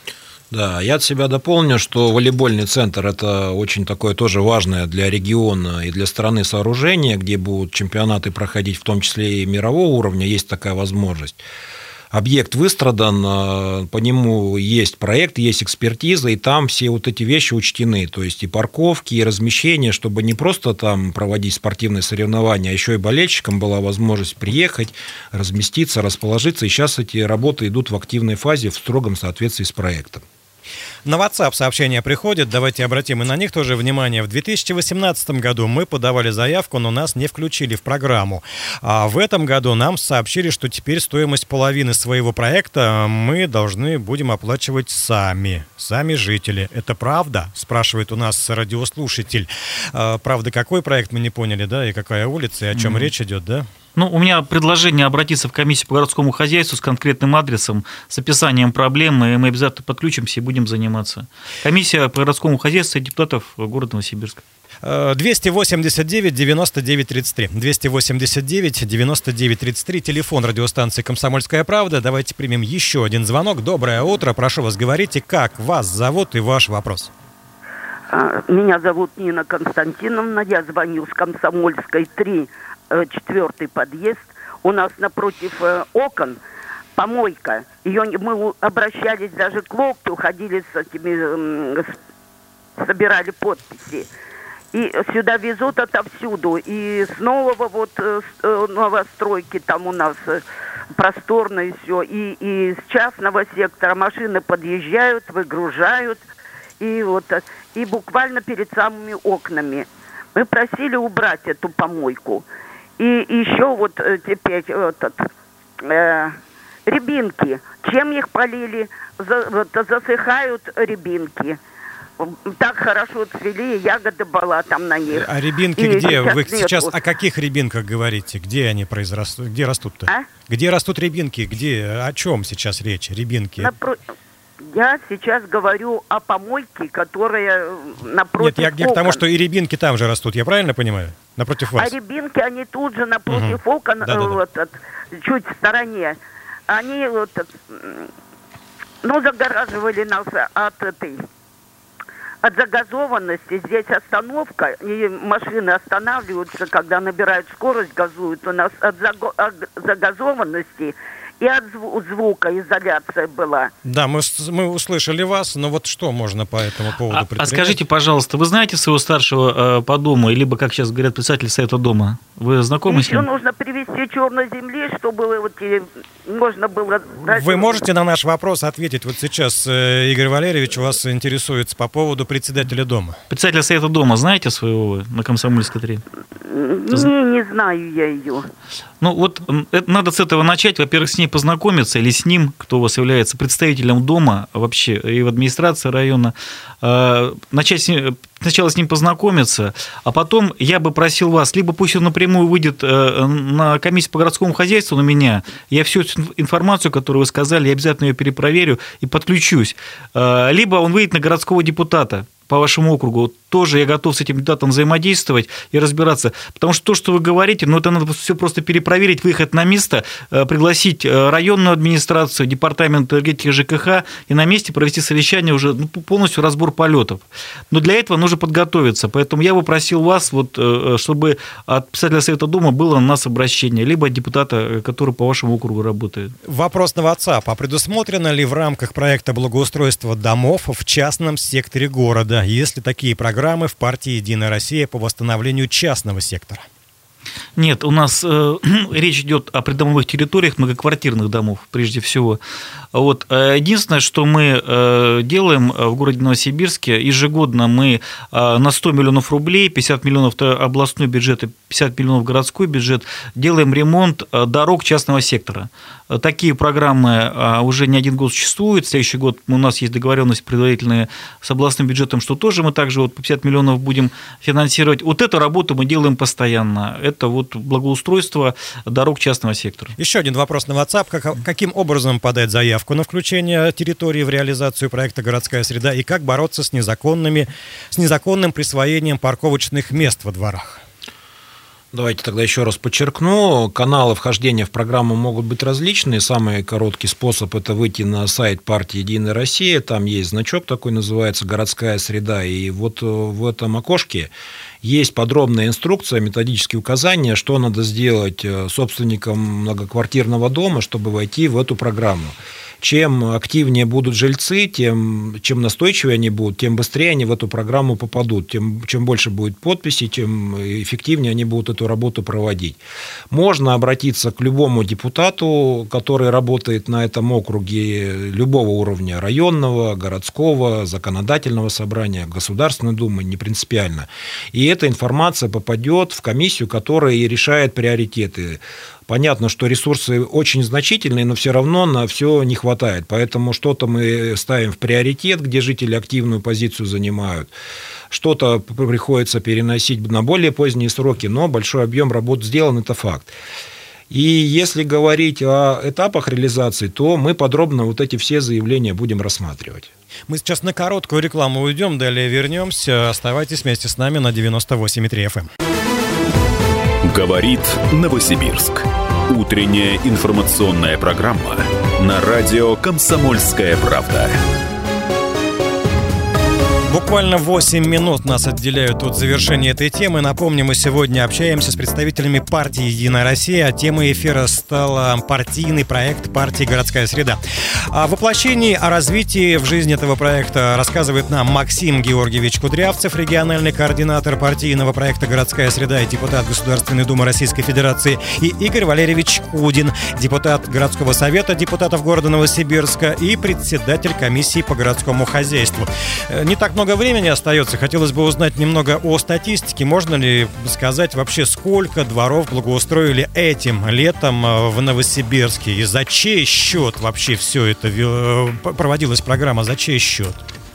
Да, я от себя дополню, что волейбольный центр – это очень такое тоже важное для региона и для страны сооружение, где будут чемпионаты проходить, в том числе и мирового уровня, есть такая возможность. Объект выстрадан, по нему есть проект, есть экспертиза, и там все вот эти вещи учтены, то есть и парковки, и размещение, чтобы не просто там проводить спортивные соревнования, а еще и болельщикам была возможность приехать, разместиться, расположиться, и сейчас эти работы идут в активной фазе в строгом соответствии с проектом. На WhatsApp сообщения приходят, давайте обратим и на них тоже внимание. В 2018 году мы подавали заявку, но нас не включили в программу. А в этом году нам сообщили, что теперь стоимость половины своего проекта мы должны будем оплачивать сами жители. Это правда? Спрашивает у нас радиослушатель. Правда, какой проект мы не поняли, да, и какая улица, и о чем речь идет, да? Ну, у меня предложение обратиться в комиссию по городскому хозяйству с конкретным адресом, с описанием проблемы, и мы обязательно подключимся и будем заниматься. Комиссия по городскому хозяйству депутатов города Новосибирска. 289-99-33. 289-99-33. Телефон радиостанции «Комсомольская правда». Давайте примем еще один звонок. Доброе утро. Прошу вас, говорите, как вас зовут и ваш вопрос. Меня зовут Нина Константиновна. Я звоню с Комсомольской 3, 4-й подъезд. У нас напротив окон помойка. Мы обращались даже к локтю, ходили с этими, собирали подписи. И сюда везут отовсюду. И с нового новостройки там у нас просторно и все. И с частного сектора машины подъезжают, выгружают. И буквально перед самыми окнами. Мы просили убрать эту помойку. И еще теперь рябинки. Чем их полили? Засыхают рябинки. Так хорошо цвели, ягода была там на них. А рябинки и где? Вы сейчас о каких рябинках говорите? Где они произрастут? Где растут-то? Где растут рябинки? О чем сейчас речь? Рябинки? Я сейчас говорю о помойке, которая напротив Нет, я к тому, что и рябинки там же растут, я правильно понимаю? Напротив вас. А рябинки, они тут же напротив окон, чуть в стороне. Они загораживали нас от загазованности. Здесь остановка, и машины останавливаются, когда набирают скорость, газуют. У нас от загазованности и от звукоизоляция была. Да, мы услышали вас, но вот что можно по этому поводу предпринять? А скажите, пожалуйста, вы знаете своего старшего по дому, либо, как сейчас говорят, председатель совета дома? Вы знакомы с ним? Еще нужно привезти черной земли, чтобы можно было... Вы можете на наш вопрос ответить? Вот сейчас Игорь Валерьевич вас интересуется по поводу председателя дома. Председателя совета дома знаете своего на Комсомольской 3? Не знаю я ее. Надо с этого начать. Во-первых, с ней познакомиться, или с ним, кто у вас является представителем дома вообще, и в администрации района. Начать сначала с ним познакомиться, а потом я бы просил вас, либо пусть он напрямую выйдет на комиссию по городскому хозяйству на меня, я всю информацию, которую вы сказали, я обязательно ее перепроверю и подключусь. Либо он выйдет на городского депутата по вашему округу, тоже я готов с этим депутатом взаимодействовать и разбираться. Потому что то, что вы говорите, это надо все просто перепроверить, выехать на место, пригласить районную администрацию, департамент энергетики ЖКХ и на месте провести совещание, уже полностью разбор полетов. Но для этого нужно подготовиться. Поэтому я бы просил вас, чтобы от председателя совета дома было на нас обращение, либо от депутата, который по вашему округу работает. Вопрос на WhatsApp. А предусмотрено ли в рамках проекта благоустройства домов в частном секторе города? Есть ли такие программы в партии «Единая Россия» по восстановлению частного сектора? Нет, у нас речь идет о придомовых территориях, многоквартирных домов, прежде всего. Единственное, что мы делаем в городе Новосибирске, ежегодно мы на 100 миллионов рублей, 50 миллионов областной бюджет и 50 миллионов городской бюджет, делаем ремонт дорог частного сектора. Такие программы уже не один год существуют. В следующий год у нас есть договоренность предварительная с областным бюджетом, что тоже мы также по 50 миллионов будем финансировать. Эту работу мы делаем постоянно. Это благоустройство дорог частного сектора. Еще один вопрос на WhatsApp. Каким образом подать заявку на включение территории в реализацию проекта «Городская среда» и как бороться с незаконным присвоением парковочных мест во дворах? Давайте тогда еще раз подчеркну. Каналы вхождения в программу могут быть различные. Самый короткий способ – это выйти на сайт партии «Единая Россия». Там есть значок такой, называется «Городская среда». И в этом окошке есть подробная инструкция, методические указания, что надо сделать собственникам многоквартирного дома, чтобы войти в эту программу. Чем активнее будут жильцы, чем настойчивее они будут, тем быстрее они в эту программу попадут. Чем больше будет подписей, тем эффективнее они будут эту работу проводить. Можно обратиться к любому депутату, который работает на этом округе, любого уровня, районного, городского, законодательного собрания, Государственной Думы, не принципиально. И эта информация попадет в комиссию, которая и решает приоритеты. Понятно, что ресурсы очень значительные, но все равно на все не хватает. Поэтому что-то мы ставим в приоритет, где жители активную позицию занимают. Что-то приходится переносить на более поздние сроки, но большой объем работ сделан, это факт. И если говорить о этапах реализации, то мы подробно вот эти все заявления будем рассматривать. Мы сейчас на короткую рекламу уйдем, далее вернемся. Оставайтесь вместе с нами на 98,3 FM. Говорит Новосибирск. Утренняя информационная программа на радио «Комсомольская правда». Буквально 8 минут нас отделяют от завершения этой темы. Напомню, мы сегодня общаемся с представителями партии «Единая Россия», а темой эфира стала партийный проект партии «Городская среда». О воплощении, о развитии в жизни этого проекта рассказывает нам Максим Георгиевич Кудрявцев, региональный координатор партийного проекта «Городская среда» и депутат Государственной Думы Российской Федерации, и Игорь Валерьевич Кудин, депутат городского совета депутатов города Новосибирска и председатель комиссии по городскому хозяйству. Не так много времени остается. Хотелось бы узнать немного о статистике. Можно ли сказать вообще, сколько дворов благоустроили этим летом в Новосибирске? И за чей счет вообще все это проводилась программа? За чей счет?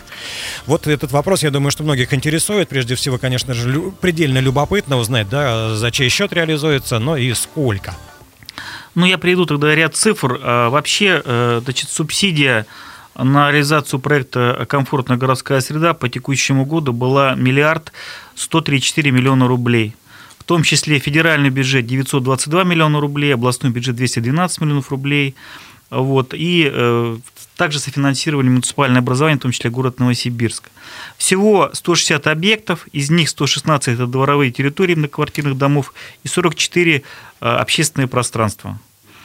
Вот этот вопрос, я думаю, что многих интересует. Прежде всего, конечно же, предельно любопытно узнать, да, за чей счет реализуется, но и сколько. Ну, я приведу тогда ряд цифр. Вообще, значит, субсидия на реализацию проекта «Комфортная городская среда» по текущему году была 1 134 миллиона рублей. В том числе федеральный бюджет 922 миллиона рублей, областной бюджет 212 миллионов рублей. Вот, и также софинансировали муниципальное образование, в том числе город Новосибирск. Всего 160 объектов, из них 116 – это дворовые территории многоквартирных домов и 44 – общественные пространства.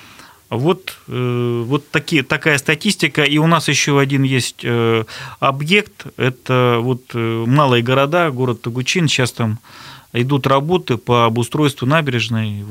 Вот такая статистика. И у нас еще один есть объект. Это вот малые города, город Тогучин. Сейчас там идут работы по обустройству набережной.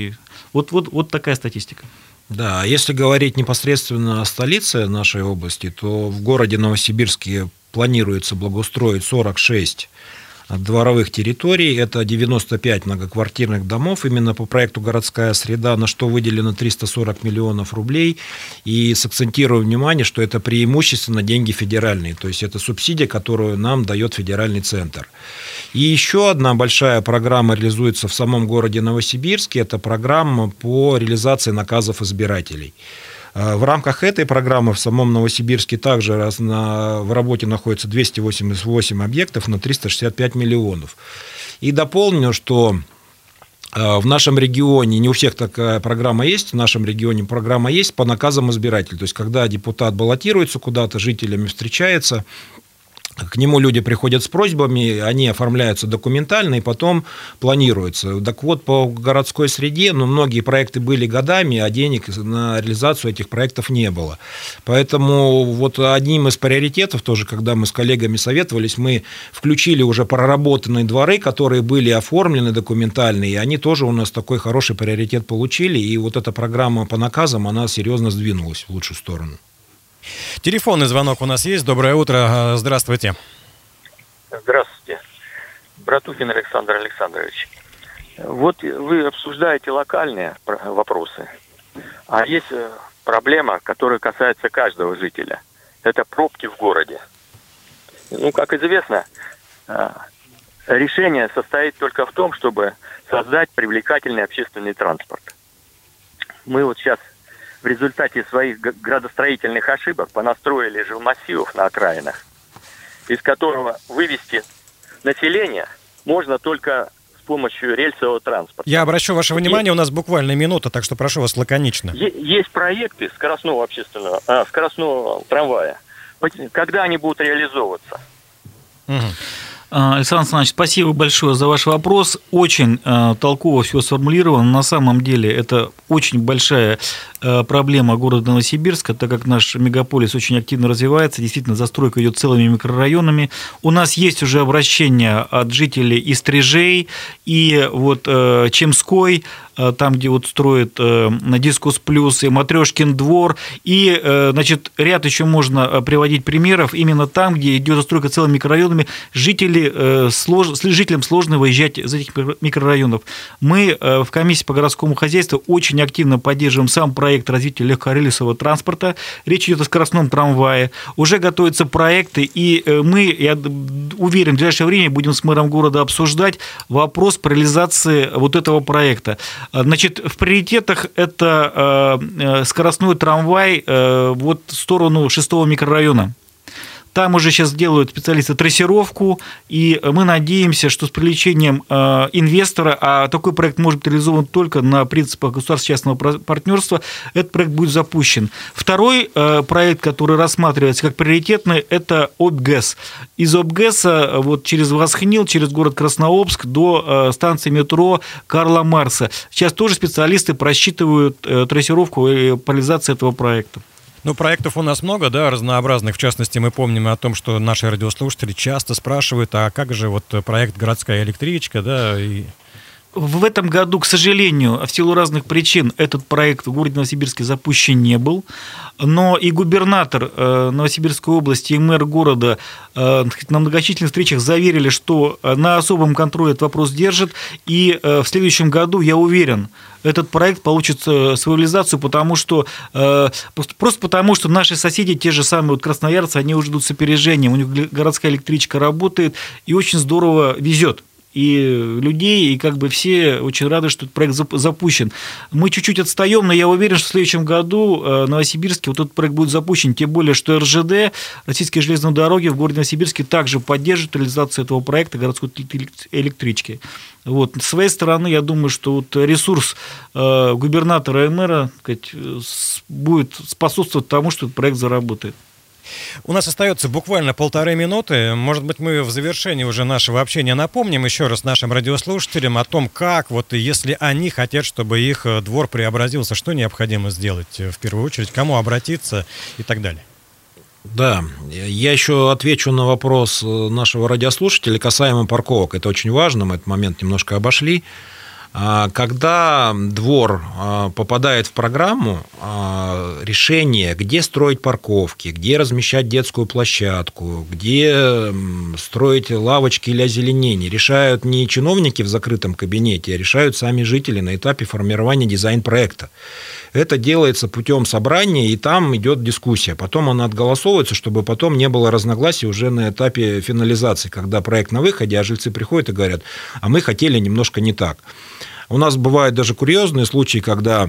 Вот такая статистика. Да, если говорить непосредственно о столице нашей области, то в городе Новосибирске планируется благоустроить 46 дворовых территорий, это 95 многоквартирных домов, именно по проекту «Городская среда», на что выделено 340 миллионов рублей. И сакцентирую внимание, что это преимущественно деньги федеральные, то есть это субсидия, которую нам дает федеральный центр. И еще одна большая программа реализуется в самом городе Новосибирске, это программа по реализации наказов избирателей. В рамках этой программы в самом Новосибирске также в работе находится 288 объектов на 365 миллионов. И дополню, что в нашем регионе, не у всех такая программа есть, в нашем регионе программа есть по наказам избирателей. То есть, когда депутат баллотируется куда-то, жителями встречается, к нему люди приходят с просьбами, они оформляются документально и потом планируются. Так вот, по городской среде, многие проекты были годами, а денег на реализацию этих проектов не было. Поэтому вот одним из приоритетов тоже, когда мы с коллегами советовались, мы включили уже проработанные дворы, которые были оформлены документально, и они тоже у нас такой хороший приоритет получили, и вот эта программа по наказам, она серьезно сдвинулась в лучшую сторону. Телефонный звонок у нас есть. Доброе утро. Здравствуйте. Здравствуйте. Братухин Александр Александрович. Вот вы обсуждаете локальные вопросы, а есть проблема, которая касается каждого жителя. Это пробки в городе. Как известно, решение состоит только в том, чтобы создать привлекательный общественный транспорт. Мы вот сейчас в результате своих градостроительных ошибок понастроили жилмассивов на окраинах, из которого вывести население можно только с помощью рельсового транспорта. Я обращу ваше внимание, у нас буквально минута, так что прошу вас лаконично. Есть проекты скоростного трамвая. Когда они будут реализовываться? Александр Александрович, спасибо большое за ваш вопрос. Очень толково все сформулировано. На самом деле это очень большая проблема города Новосибирска, так как наш мегаполис очень активно развивается. Действительно, застройка идет целыми микрорайонами. У нас есть уже обращения от жителей и Стрижей, и вот Чемской, там, где вот строят Дискус Плюс и Матрешкин двор, и, значит, ряд еще можно приводить примеров, именно там, где идет застройка целыми микрорайонами, жителям сложно выезжать из этих микрорайонов. Мы в комиссии по городскому хозяйству очень активно поддерживаем сам проект проект развития легкорельсового транспорта. Речь идет о скоростном трамвае. Уже готовятся проекты, и мы, я уверен, в ближайшее время будем с мэром города обсуждать вопрос по реализации вот этого проекта. Значит, в приоритетах это скоростной трамвай вот в сторону 6-го микрорайона. Там уже сейчас делают специалисты трассировку, и мы надеемся, что с привлечением инвестора, а такой проект может быть реализован только на принципах государственно-частного партнерства, этот проект будет запущен. Второй проект, который рассматривается как приоритетный, это ОБГЭС. Из ОБГЭСа вот через Восхнил, через город Краснообск до станции метро Карла Маркса. Сейчас тоже специалисты просчитывают трассировку и реализацию этого проекта. Ну, проектов у нас много, да, разнообразных. В частности, мы помним о том, что наши радиослушатели часто спрашивают, а как же вот проект «Городская электричка», да, и... В этом году, к сожалению, в силу разных причин этот проект в городе Новосибирске запущен не был, но и губернатор Новосибирской области, и мэр города на многочисленных встречах заверили, что на особом контроле этот вопрос держат, и в следующем году, я уверен, этот проект получит свою реализацию, потому что, просто потому, что наши соседи, те же самые вот красноярцы, они уже идут с опережением, у них городская электричка работает и очень здорово везет. И людей, и как бы все очень рады, что этот проект запущен. Мы чуть-чуть отстаем, но я уверен, что в следующем году в Новосибирске вот этот проект будет запущен, тем более, что РЖД, Российские железные дороги в городе Новосибирске также поддерживают реализацию этого проекта городской электрички. Вот. С своей стороны, я думаю, что вот ресурс губернатора и мэра, сказать, будет способствовать тому, что этот проект заработает. У нас остается буквально 1,5 минуты. Может быть, мы в завершении уже нашего общения напомним еще раз нашим радиослушателям о том, как, вот если они хотят, чтобы их двор преобразился, что необходимо сделать в первую очередь, кому обратиться и так далее. Да, я еще отвечу на вопрос нашего радиослушателя касаемо парковок. Это очень важно, мы этот момент немножко обошли. Когда двор попадает в программу, решение, где строить парковки, где размещать детскую площадку, где строить лавочки или озеленение, решают не чиновники в закрытом кабинете, а решают сами жители на этапе формирования дизайн-проекта. Это делается путем собрания, и там идет дискуссия. Потом она отголосовывается, чтобы потом не было разногласий уже на этапе финализации, когда проект на выходе, а жильцы приходят и говорят, а мы хотели немножко не так. У нас бывают даже курьезные случаи, когда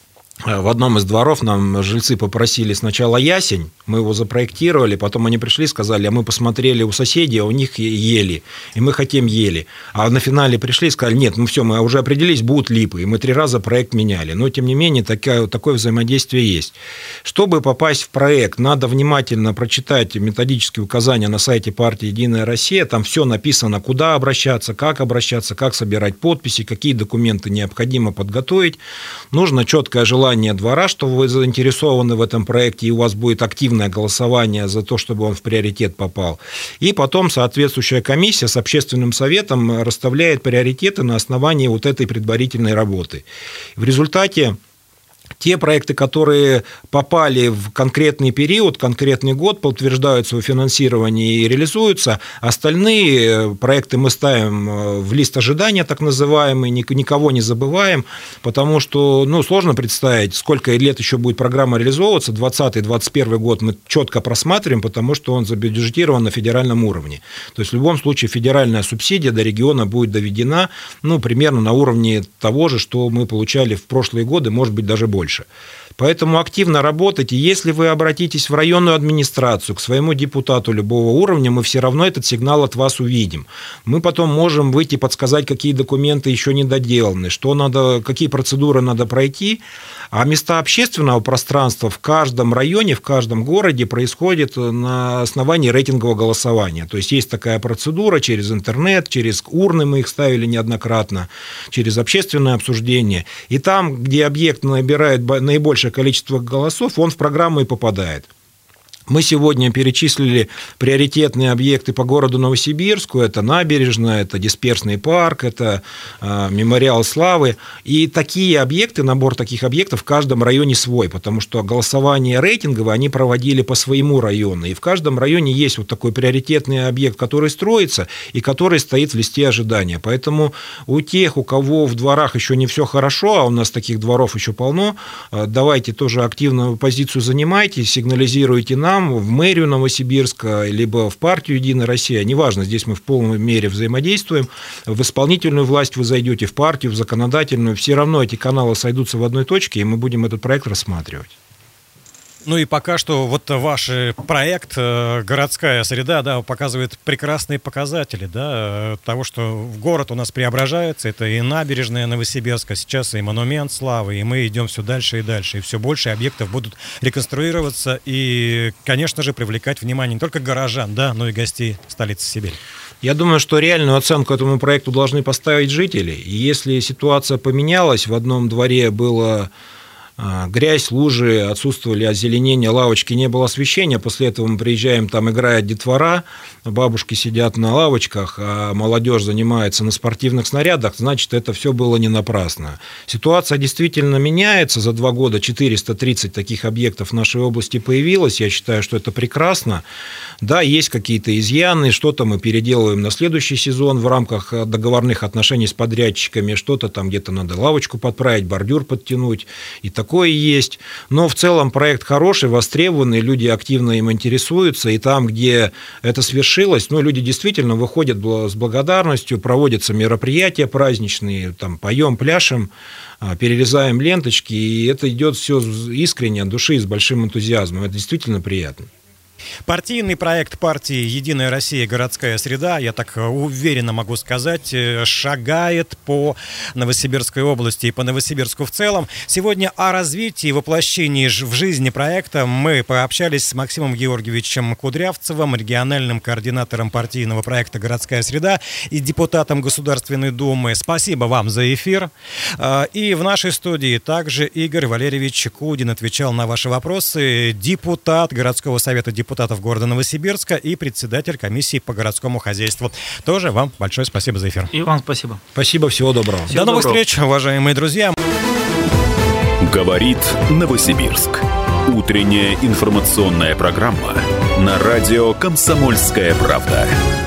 в одном из дворов нам жильцы попросили сначала ясень, мы его запроектировали, потом они пришли и сказали, а мы посмотрели у соседей, а у них ели, и мы хотим ели. А на финале пришли и сказали, нет, ну все, мы уже определились, будут липы, и мы 3 раза проект меняли. Но, тем не менее, такое взаимодействие есть. Чтобы попасть в проект, надо внимательно прочитать методические указания на сайте партии «Единая Россия», там все написано, куда обращаться, как собирать подписи, какие документы необходимо подготовить. Нужно четкое желание двора, что вы заинтересованы в этом проекте, и у вас будет активное голосование за то, чтобы он в приоритет попал. И потом соответствующая комиссия с общественным советом расставляет приоритеты на основании вот этой предварительной работы. В результате те проекты, которые попали в конкретный период, конкретный год, подтверждают свое финансирование и реализуются. Остальные проекты мы ставим в лист ожидания, так называемый, никого не забываем, потому что сложно представить, сколько лет еще будет программа реализовываться. 2020-2021 год мы четко просматриваем, потому что он забюджетирован на федеральном уровне. То есть в любом случае федеральная субсидия до региона будет доведена примерно на уровне того же, что мы получали в прошлые годы, может быть, даже больше. Поэтому активно работайте. Если вы обратитесь в районную администрацию, к своему депутату любого уровня, мы все равно этот сигнал от вас увидим. Мы потом можем выйти и подсказать, какие документы еще не доделаны, какие процедуры надо пройти. А места общественного пространства в каждом районе, в каждом городе происходят на основании рейтингового голосования. То есть есть такая процедура через интернет, через урны мы их ставили неоднократно, через общественное обсуждение. И там, где объект набирает наибольшее количество голосов, он в программу и попадает. Мы сегодня перечислили приоритетные объекты по городу Новосибирску. Это набережная, это дисперсный парк, это мемориал славы. И такие объекты, набор таких объектов в каждом районе свой, потому что голосование рейтинговое они проводили по своему району. И в каждом районе есть вот такой приоритетный объект, который строится и который стоит в листе ожидания. Поэтому у тех, у кого в дворах еще не все хорошо, а у нас таких дворов еще полно, давайте тоже активную позицию занимайте, сигнализируйте нам, в мэрию Новосибирска, либо в партию «Единая Россия», неважно, здесь мы в полной мере взаимодействуем, в исполнительную власть вы зайдете, в партию, в законодательную, все равно эти каналы сойдутся в одной точке, и мы будем этот проект рассматривать. Ну и пока что вот ваш проект «Городская среда», да, показывает прекрасные показатели, да, того, что город у нас преображается. Это и набережная Новосибирска, сейчас и монумент славы, и мы идем все дальше и дальше. И все больше объектов будут реконструироваться и, конечно же, привлекать внимание не только горожан, да, но и гостей столицы Сибири. Я думаю, что реальную оценку этому проекту должны поставить жители. И если ситуация поменялась, в одном дворе было грязь, лужи, отсутствовали озеленения, лавочки, не было освещения. После этого мы приезжаем, там играет детвора, бабушки сидят на лавочках, а молодежь занимается на спортивных снарядах, значит, это все было не напрасно. Ситуация действительно меняется. За 2 года 430 таких объектов в нашей области появилось. Я считаю, что это прекрасно. Да, есть какие-то изъяны, что-то мы переделываем на следующий сезон в рамках договорных отношений с подрядчиками, что-то там где-то надо лавочку подправить, бордюр подтянуть, и такое есть. Но в целом проект хороший, востребованный, люди активно им интересуются, и там, где это свершилось, люди действительно выходят с благодарностью, проводятся мероприятия праздничные, там поем, пляшем, перерезаем ленточки, и это идет все искренне, от души, с большим энтузиазмом. Это действительно приятно. Партийный проект партии «Единая Россия. Городская среда», я так уверенно могу сказать, шагает по Новосибирской области и по Новосибирску в целом. Сегодня о развитии и воплощении в жизни проекта мы пообщались с Максимом Георгиевичем Кудрявцевым, региональным координатором партийного проекта «Городская среда» и депутатом Государственной Думы. Спасибо вам за эфир. И в нашей студии также Игорь Валерьевич Кудин отвечал на ваши вопросы, депутат городского совета депутатов города Новосибирска и председатель комиссии по городскому хозяйству. Тоже вам большое спасибо за эфир. И вам спасибо. Спасибо, всего доброго. До новых встреч, уважаемые друзья. Говорит Новосибирск. Утренняя информационная программа на радио «Комсомольская правда».